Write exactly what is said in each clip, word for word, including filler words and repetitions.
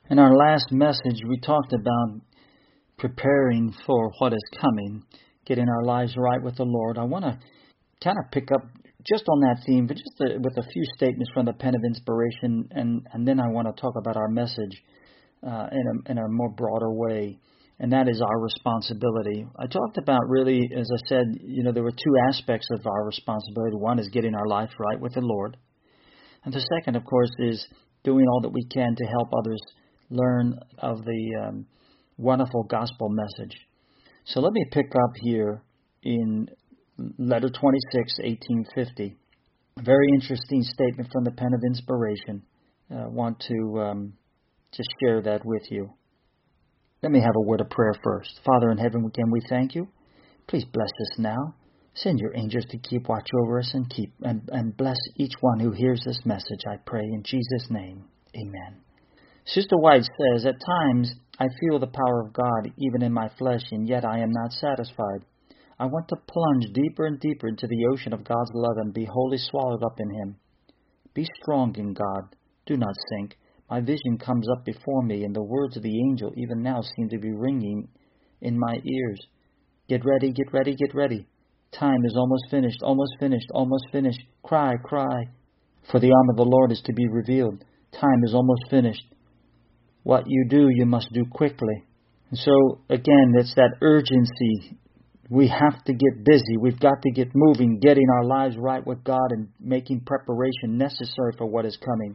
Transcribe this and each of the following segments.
In our last message, we talked about preparing for what is coming, getting our lives right with the Lord. I want to kind of pick up just on that theme, but just a, with a few statements from the pen of inspiration, and, and then I want to talk about our message uh, in, a, in a more broader way, and that is our responsibility. I talked about really, as I said, you know, there were two aspects of our responsibility. One is getting our life right with the Lord, and the second, of course, is doing all that we can to help others learn of the um, wonderful gospel message. So let me pick up here in letter twenty-six, eighteen fifty. A very interesting statement from the pen of inspiration. I uh, want to um, just share that with you. Let me have a word of prayer first. Father in heaven, again, we thank you. Please bless us now. Send your angels to keep watch over us and keep and, and bless each one who hears this message, I pray in Jesus' name. Amen. Sister White says, at times I feel the power of God even in my flesh, and yet I am not satisfied. I want to plunge deeper and deeper into the ocean of God's love and be wholly swallowed up in Him. Be strong in God. Do not sink. My vision comes up before me, and the words of the angel even now seem to be ringing in my ears. Get ready, get ready, get ready. Time is almost finished, almost finished, almost finished. Cry, cry. For the arm of the Lord is to be revealed. Time is almost finished. What you do, you must do quickly. And so, again, it's that urgency. We have to get busy. We've got to get moving, getting our lives right with God and making preparation necessary for what is coming.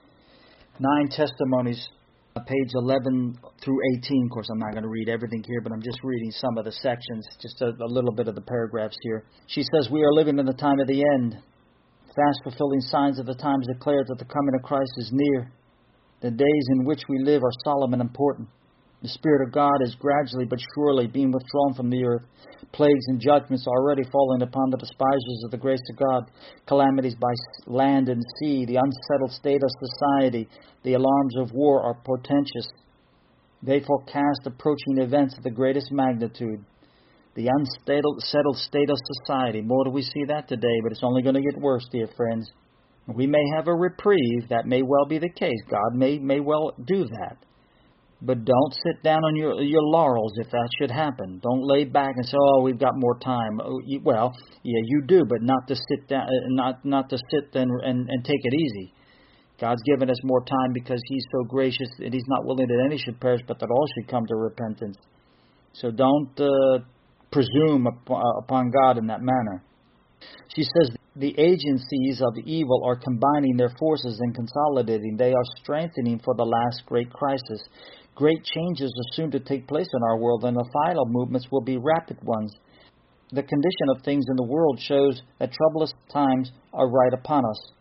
Nine testimonies, page eleven through eighteen. Of course, I'm not going to read everything here, but I'm just reading some of the sections, just a, a little bit of the paragraphs here. She says, we are living in the time of the end. Fast fulfilling signs of the times declare that the coming of Christ is near. The days in which we live are solemn and important. The Spirit of God is gradually but surely being withdrawn from the earth. Plagues and judgments are already falling upon the despisers of the grace of God. Calamities by land and sea, the unsettled state of society, the alarms of war are portentous. They forecast approaching events of the greatest magnitude. The unsettled state of society. More do we see that today, but it's only going to get worse, dear friends. We may have a reprieve. That may well be the case. God may may well do that. But don't sit down on your your laurels if that should happen. Don't lay back and say, "Oh, we've got more time." Well, yeah, you do, but not to sit down, not not to sit and and, and take it easy. God's given us more time because He's so gracious and He's not willing that any should perish, but that all should come to repentance. So don't uh, presume upon God in that manner. She says the agencies of evil are combining their forces and consolidating. They are strengthening for the last great crisis. Great changes are soon to take place in our world, and the final movements will be rapid ones. The condition of things in the world shows that troublous times are right upon us.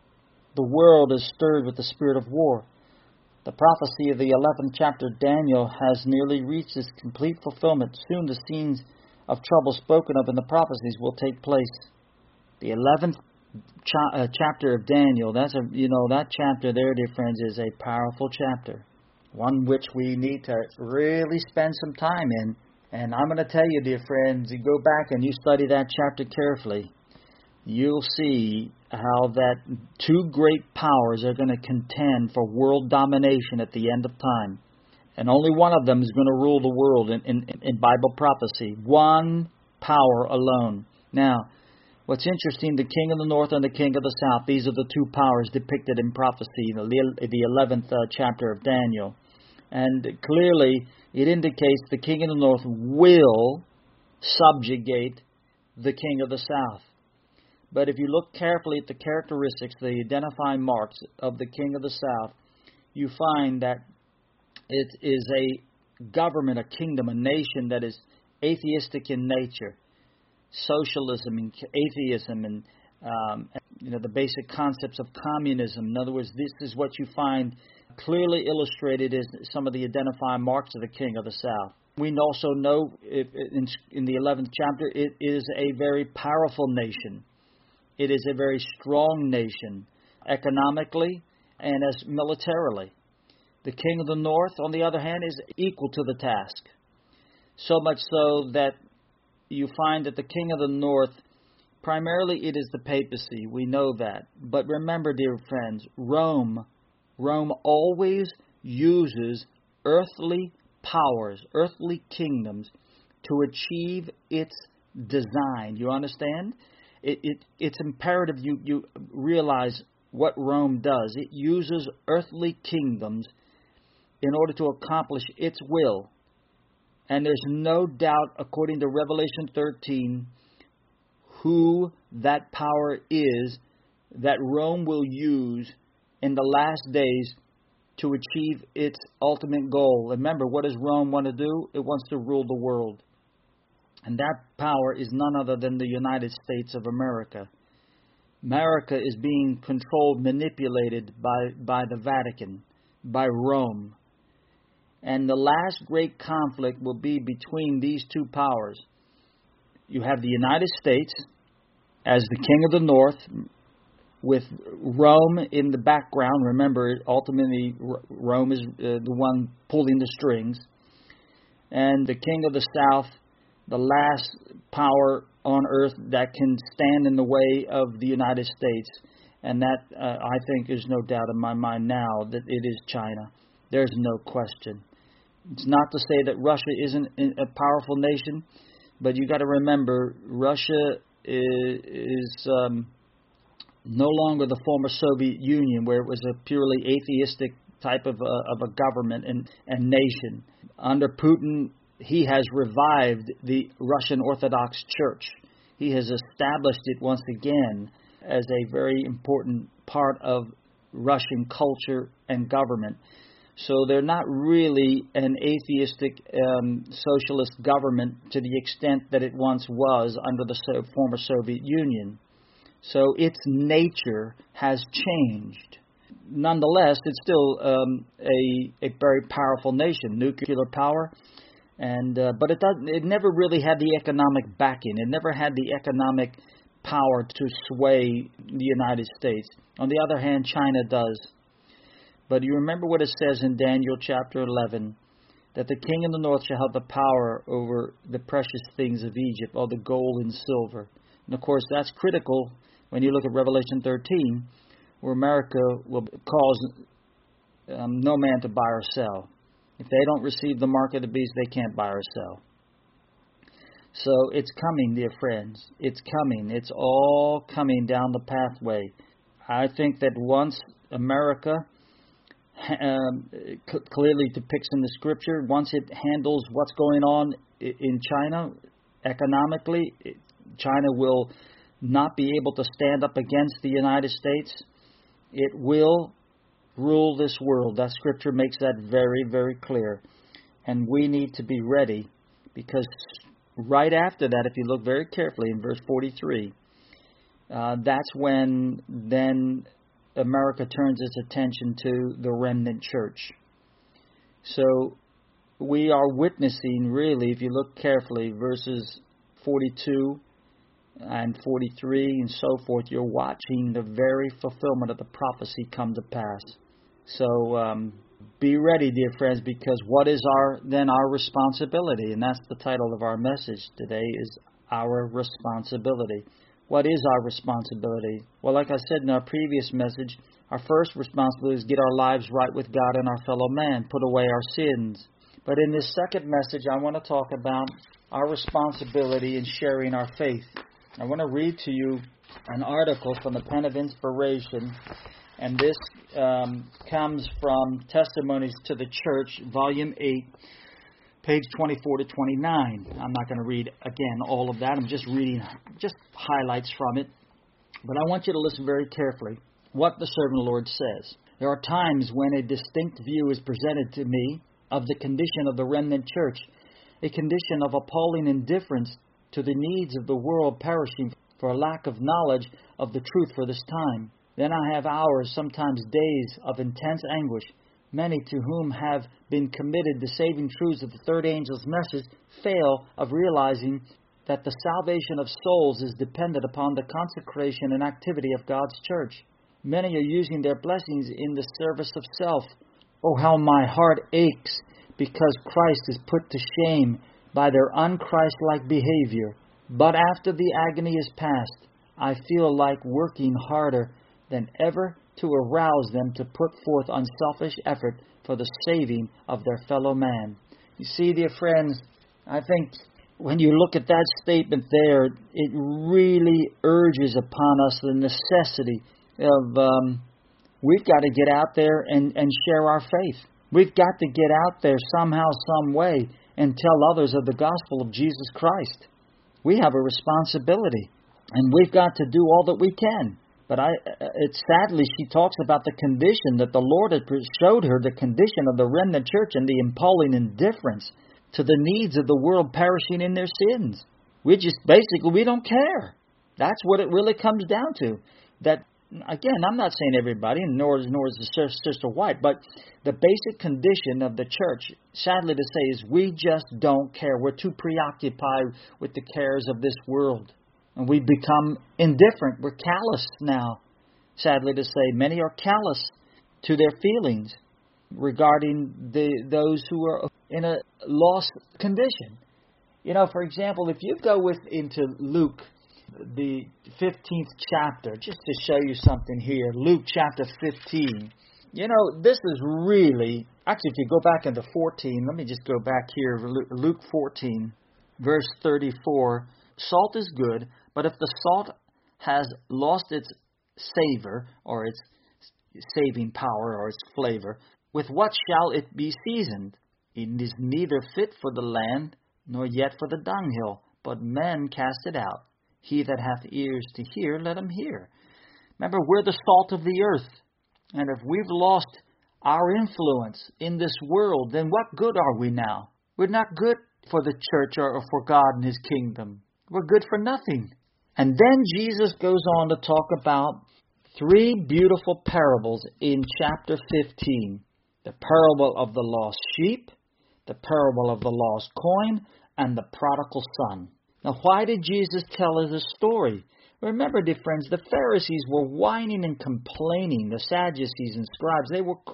The world is stirred with the spirit of war. The prophecy of the eleventh chapter of Daniel has nearly reached its complete fulfillment. Soon the scenes of trouble spoken of in the prophecies will take place. The eleventh cha- uh, chapter of Daniel, that's a, you know, that chapter there, dear friends, is a powerful chapter. One which we need to really spend some time in. And I'm going to tell you, dear friends, you go back and you study that chapter carefully, you'll see how that two great powers are going to contend for world domination at the end of time. And only one of them is going to rule the world in, in, in Bible prophecy. One power alone. Now, what's interesting, the king of the north and the king of the south, these are the two powers depicted in prophecy, the eleventh uh, chapter of Daniel. And clearly, it indicates the king of the north will subjugate the king of the south. But if you look carefully at the characteristics, the identifying marks of the king of the south, you find that it is a government, a kingdom, a nation that is atheistic in nature. Socialism and atheism and um, you know the basic concepts of communism. In other words, this is what you find clearly illustrated as some of the identifying marks of the king of the south. We also know in, in the eleventh chapter it is a very powerful nation. It is a very strong nation economically and as militarily. The king of the north, on the other hand, is equal to the task. So much so that you find that the king of the north, primarily it is the papacy. We know that. But remember, dear friends, Rome, Rome always uses earthly powers, earthly kingdoms to achieve its design. You understand? It, it, it's imperative you, you realize what Rome does. It uses earthly kingdoms in order to accomplish its will. And there's no doubt, according to Revelation thirteen, who that power is that Rome will use in the last days to achieve its ultimate goal. Remember, what does Rome want to do? It wants to rule the world. And that power is none other than the United States of America. America is being controlled, manipulated by, by the Vatican, by Rome. And the last great conflict will be between these two powers. You have the United States as the king of the north, with Rome in the background. Remember, ultimately, Rome is uh, the one pulling the strings. And the king of the south, the last power on earth that can stand in the way of the United States. And that, uh, I think, is no doubt in my mind now that it is China. There's no question. It's not to say that Russia isn't a powerful nation, but you got to remember, Russia is, is um, no longer the former Soviet Union, where it was a purely atheistic type of a, of a government and, and nation. Under Putin, he has revived the Russian Orthodox Church. He has established it once again as a very important part of Russian culture and government. So they're not really an atheistic um, socialist government to the extent that it once was under the so- former Soviet Union. So its nature has changed. Nonetheless, it's still um, a, a very powerful nation, nuclear power. And uh, but it doesn't. It never really had the economic backing. It never had the economic power to sway the United States. On the other hand, China does. But you remember what it says in Daniel chapter eleven, that the king in the north shall have the power over the precious things of Egypt, or the gold and silver. And of course, that's critical when you look at Revelation thirteen, where America will cause um, no man to buy or sell. If they don't receive the mark of the beast, they can't buy or sell. So it's coming, dear friends. It's coming. It's all coming down the pathway. I think that once America um, c- clearly depicts in the scripture, once it handles what's going on in China economically, China will not be able to stand up against the United States. It will rule this world. That scripture makes that very, very clear. And we need to be ready, because right after that, if you look very carefully in verse forty-three, uh, that's when then America turns its attention to the remnant church. So we are witnessing, really, if you look carefully, verses forty-two and forty-three and so forth, you're watching the very fulfillment of the prophecy come to pass. So um, be ready, dear friends, because what is our then our responsibility? And that's the title of our message today, is our responsibility. What is our responsibility? Well, like I said in our previous message, our first responsibility is get our lives right with God and our fellow man, put away our sins. But in this second message, I want to talk about our responsibility in sharing our faith. I want to read to you an article from the Pen of Inspiration, and this um, comes from Testimonies to the Church, Volume eight, page twenty-four to twenty-nine. I'm not going to read, again, all of that. I'm just reading just highlights from it. But I want you to listen very carefully what the servant of the Lord says. There are times when a distinct view is presented to me of the condition of the remnant church, a condition of appalling indifference to the needs of the world perishing for a lack of knowledge of the truth for this time. Then I have hours, sometimes days, of intense anguish. Many to whom have been committed the saving truths of the third angel's message fail of realizing that the salvation of souls is dependent upon the consecration and activity of God's church. Many are using their blessings in the service of self. Oh, how my heart aches because Christ is put to shame by their un-Christ-like behavior. But after the agony is past, I feel like working harder than ever to arouse them to put forth unselfish effort for the saving of their fellow man. You see, dear friends, I think when you look at that statement there, it really urges upon us the necessity of um, we've got to get out there and, and share our faith. We've got to get out there somehow, some way, and tell others of the gospel of Jesus Christ. We have a responsibility, and we've got to do all that we can. But I, it sadly, she talks about the condition that the Lord had showed her, the condition of the remnant church and the appalling indifference to the needs of the world perishing in their sins. We just, basically, we don't care. That's what it really comes down to. That, again, I'm not saying everybody, nor is, nor is the Sister White, but the basic condition of the church, sadly to say, is we just don't care. We're too preoccupied with the cares of this world. And we become indifferent. We're callous now, sadly to say. Many are callous to their feelings regarding the those who are in a lost condition. You know, for example, if you go with into Luke, the fifteenth chapter, just to show you something here, Luke chapter fifteen. You know, this is really, actually, if you go back into fourteen, let me just go back here, Luke fourteen, verse thirty-four. Salt is good, but if the salt has lost its savor, or its saving power, or its flavor, with what shall it be seasoned? It is neither fit for the land, nor yet for the dunghill, but men cast it out. He that hath ears to hear, let him hear. Remember, we're the salt of the earth. And if we've lost our influence in this world, then what good are we now? We're not good for the church or for God and His kingdom. We're good for nothing. And then Jesus goes on to talk about three beautiful parables in chapter fifteen. The parable of the lost sheep, the parable of the lost coin, and the prodigal son. Now, why did Jesus tell us this story? Remember, dear friends, the Pharisees were whining and complaining. The Sadducees and scribes, they were,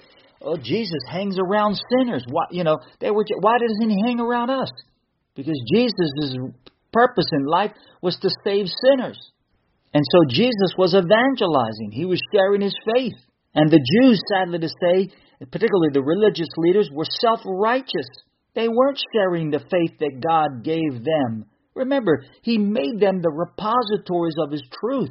oh, Jesus hangs around sinners. Why, you know, they were. Why doesn't He hang around us? Because Jesus' purpose in life was to save sinners. And so Jesus was evangelizing. He was sharing His faith. And the Jews, sadly to say, particularly the religious leaders, were self-righteous. They weren't sharing the faith that God gave them. Remember, He made them the repositories of His truth.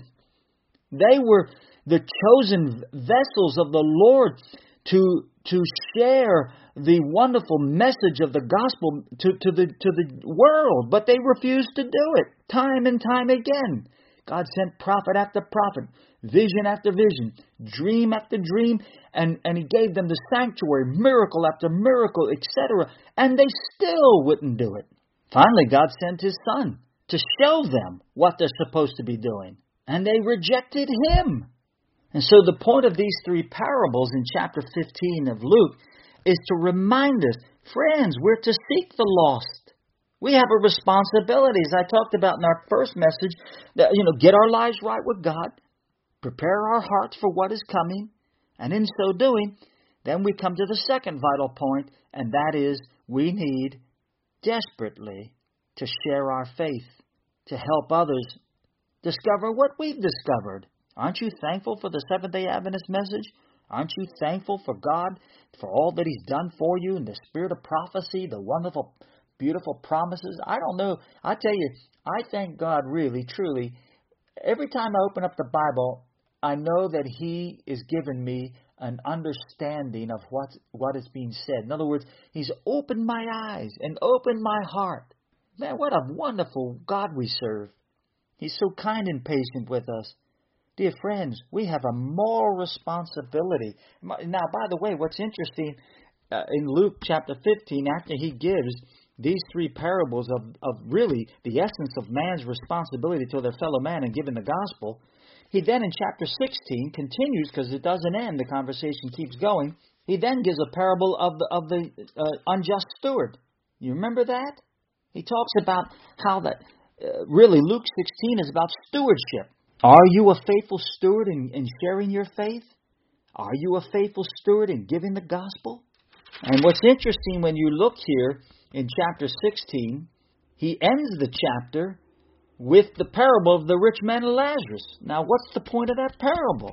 They were the chosen vessels of the Lord to, to share the wonderful message of the gospel to, to, the, to the world. But they refused to do it time and time again. God sent prophet after prophet, vision after vision, dream after dream, and, and He gave them the sanctuary, miracle after miracle, et cetera. And they still wouldn't do it. Finally, God sent His Son to show them what they're supposed to be doing. And they rejected Him. And so the point of these three parables in chapter fifteen of Luke is to remind us, friends, we're to seek the lost. We have a responsibility, as I talked about in our first message, that, you know, get our lives right with God, prepare our hearts for what is coming, and in so doing, then we come to the second vital point, and that is we need desperately to share our faith, to help others discover what we've discovered. Aren't you thankful for the Seventh-day Adventist message? Aren't you thankful for God, for all that He's done for you in the spirit of prophecy, the wonderful, beautiful promises? I don't know. I tell you, I thank God really, truly. Every time I open up the Bible, I know that He is giving me an understanding of what, what is being said. In other words, He's opened my eyes and opened my heart. Man, what a wonderful God we serve. He's so kind and patient with us. Dear friends, we have a moral responsibility. Now, by the way, what's interesting, uh, in Luke chapter fifteen, after He gives these three parables of, of really the essence of man's responsibility to their fellow man and giving the gospel, He then in chapter sixteen continues, because it doesn't end, the conversation keeps going. He then gives a parable of the, of the uh, unjust steward. You remember that? He talks about how that, uh, really, Luke sixteen is about stewardship. Are you a faithful steward in, in sharing your faith? Are you a faithful steward in giving the gospel? And what's interesting when you look here in chapter sixteen, he ends the chapter with the parable of the rich man and Lazarus. Now, what's the point of that parable?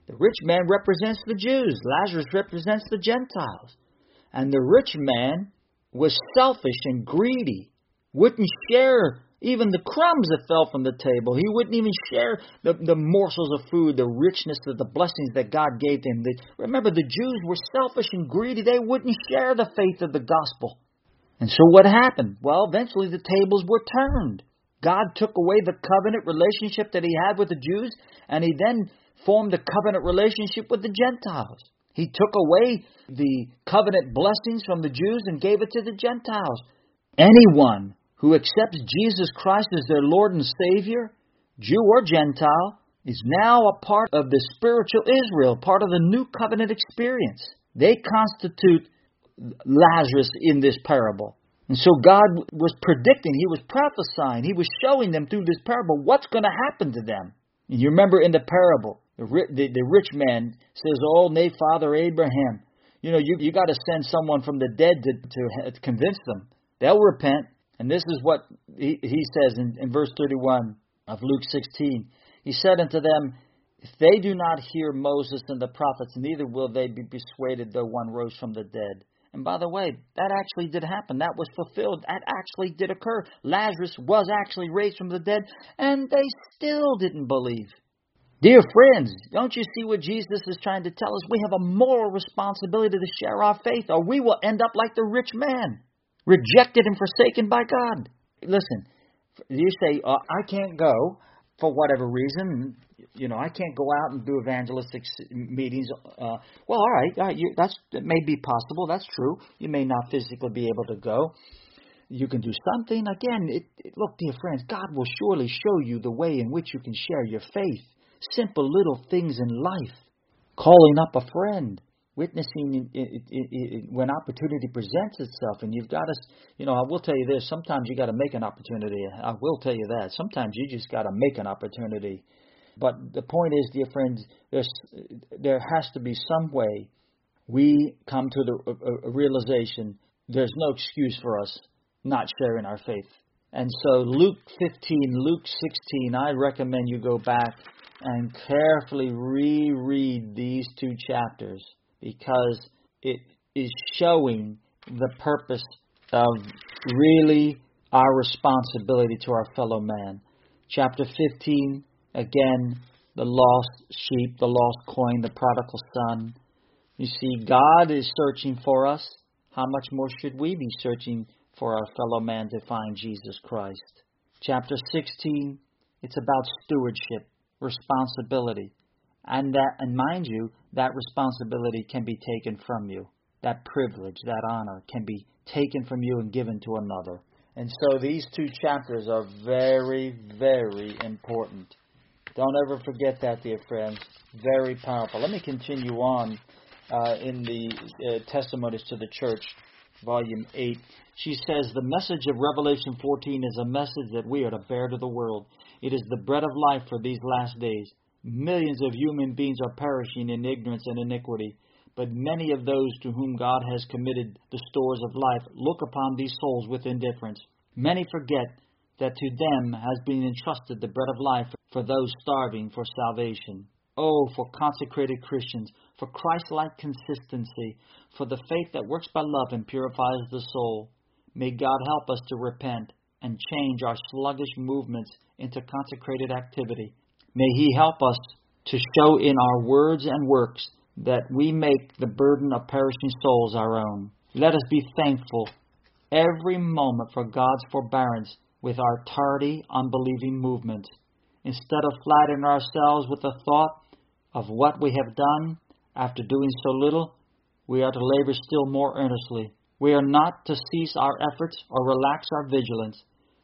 The rich man represents the Jews. Lazarus represents the Gentiles. And the rich man was selfish and greedy, wouldn't share even the crumbs that fell from the table. He wouldn't even share the, the morsels of food, the richness of the blessings that God gave him. The, remember, the Jews were selfish and greedy. They wouldn't share the faith of the gospel. And so what happened? Well, eventually the tables were turned. God took away the covenant relationship that he had with the Jews, and he then formed a covenant relationship with the Gentiles. He took away the covenant blessings from the Jews and gave it to the Gentiles. Anyone who accepts Jesus Christ as their Lord and Savior, Jew or Gentile, is now a part of the spiritual Israel, part of the new covenant experience. They constitute Lazarus in this parable. And so God was predicting, he was prophesying, he was showing them through this parable what's going to happen to them. And you remember in the parable, the, the, the rich man says, oh, nay, Father Abraham, you know, you, you got to send someone from the dead to, to, to convince them. They'll repent. And this is what he, he says in, in verse thirty-one of Luke sixteen. He said unto them, if they do not hear Moses and the prophets, neither will they be persuaded though one rose from the dead. And by the way, that actually did happen. That was fulfilled. That actually did occur. Lazarus was actually raised from the dead, and they still didn't believe. Dear friends, don't you see what Jesus is trying to tell us? We have a moral responsibility to share our faith, or we will end up like the rich man, rejected and forsaken by God. Listen, you say, uh, I can't go for whatever reason. You know, I can't go out and do evangelistic meetings. Uh, well, all right, all right you, that's, that may be possible. That's true. You may not physically be able to go. You can do something. Again, it, it, look, dear friends, God will surely show you the way in which you can share your faith. Simple little things in life. Calling up a friend. Witnessing it, it, it, it, when opportunity presents itself. And you've got to, you know, I will tell you this. Sometimes you got to make an opportunity. I will tell you that. Sometimes you just got to make an opportunity. But the point is, dear friends, there's, there has to be some way we come to the a, a realization there's no excuse for us not sharing our faith. And so Luke fifteen, Luke sixteen, I recommend you go back and carefully reread these two chapters because it is showing the purpose of really our responsibility to our fellow man. Chapter fifteen, again, the lost sheep, the lost coin, the prodigal son. You see, God is searching for us. How much more should we be searching for our fellow man to find Jesus Christ? Chapter sixteen, it's about stewardship, responsibility. And that, and mind you, that responsibility can be taken from you. That privilege, that honor can be taken from you and given to another. And so these two chapters are very, very important. Don't ever forget that, dear friends. Very powerful. Let me continue on uh, in the uh, Testimonies to the Church, Volume eight. She says, the message of Revelation fourteen is a message that we are to bear to the world. It is the bread of life for these last days. Millions of human beings are perishing in ignorance and iniquity, but many of those to whom God has committed the stores of life look upon these souls with indifference. Many forget that to them has been entrusted the bread of life for those starving for salvation. Oh, for consecrated Christians, for Christ-like consistency, for the faith that works by love and purifies the soul. May God help us to repent and change our sluggish movements into consecrated activity. May He help us to show in our words and works that we make the burden of perishing souls our own. Let us be thankful every moment for God's forbearance with our tardy, unbelieving movements. Instead of flattering ourselves with the thought of what we have done after doing so little, we are to labor still more earnestly. We are not to cease our efforts or relax our vigilance.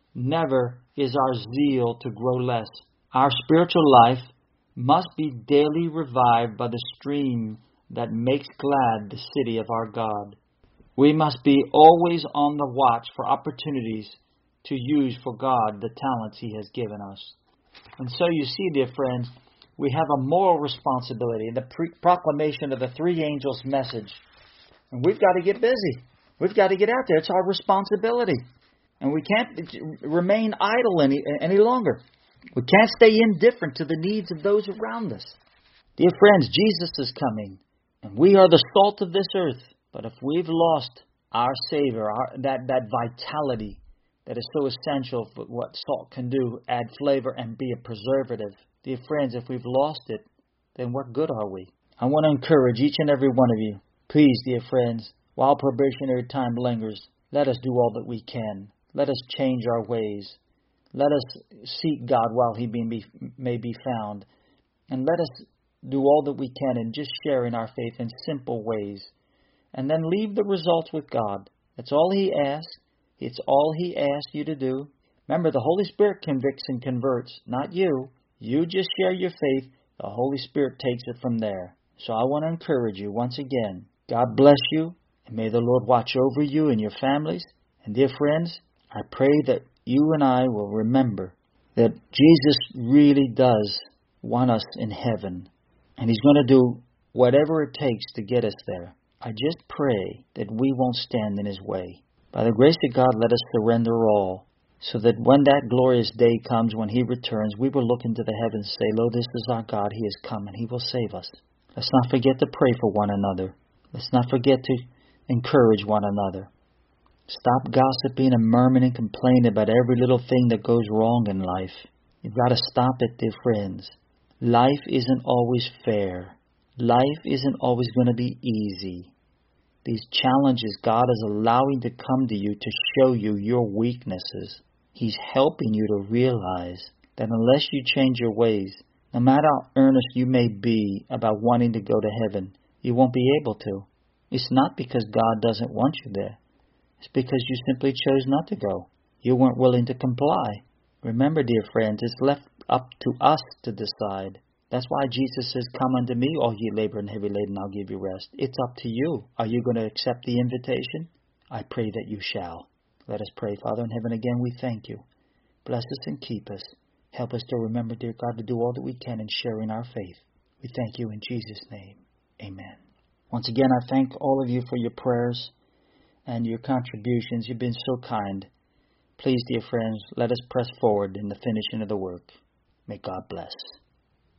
Never is our zeal to grow less. Our spiritual life must be daily revived by the stream that makes glad the city of our God. We must be always on the watch for opportunities to use for God the talents He has given us. And so you see, dear friends, we have a moral responsibility in the pre- proclamation of the three angels' message. And we've got to get busy. We've got to get out there. It's our responsibility. And we can't remain idle any, any longer. We can't stay indifferent to the needs of those around us. Dear friends, Jesus is coming, and we are the salt of this earth. But if we've lost our Savior, our, that, that vitality that is so essential for what salt can do, add flavor and be a preservative, dear friends, if we've lost it, then what good are we? I want to encourage each and every one of you, please, dear friends, while probationary time lingers, let us do all that we can. Let us change our ways. Let us seek God while He may be found. And let us do all that we can in just sharing our faith in simple ways. And then leave the results with God. That's all He asks. It's all He asks you to do. Remember, the Holy Spirit convicts and converts, not you. You just share your faith. The Holy Spirit takes it from there. So I want to encourage you once again. God bless you, and may the Lord watch over you and your families. And dear friends, I pray that you and I will remember that Jesus really does want us in heaven. And He's going to do whatever it takes to get us there. I just pray that we won't stand in His way. By the grace of God, let us surrender all, so that when that glorious day comes, when He returns, we will look into the heavens and say, Lo, this is our God. He has come, and He will save us. Let's not forget to pray for one another. Let's not forget to encourage one another. Stop gossiping and murmuring and complaining about every little thing that goes wrong in life. You've got to stop it, dear friends. Life isn't always fair. Life isn't always going to be easy. These challenges God is allowing to come to you to show you your weaknesses. He's helping you to realize that unless you change your ways, no matter how earnest you may be about wanting to go to heaven, you won't be able to. It's not because God doesn't want you there. It's because you simply chose not to go. You weren't willing to comply. Remember, dear friends, it's left up to us to decide. That's why Jesus says, Come unto me, all ye labor and heavy laden, I'll give you rest. It's up to you. Are you going to accept the invitation? I pray that you shall. Let us pray. Father in heaven, again, we thank you. Bless us and keep us. Help us to remember, dear God, to do all that we can in sharing our faith. We thank you in Jesus' name. Amen. Once again, I thank all of you for your prayers and your contributions. You've been so kind. Please, dear friends, let us press forward in the finishing of the work. May God bless.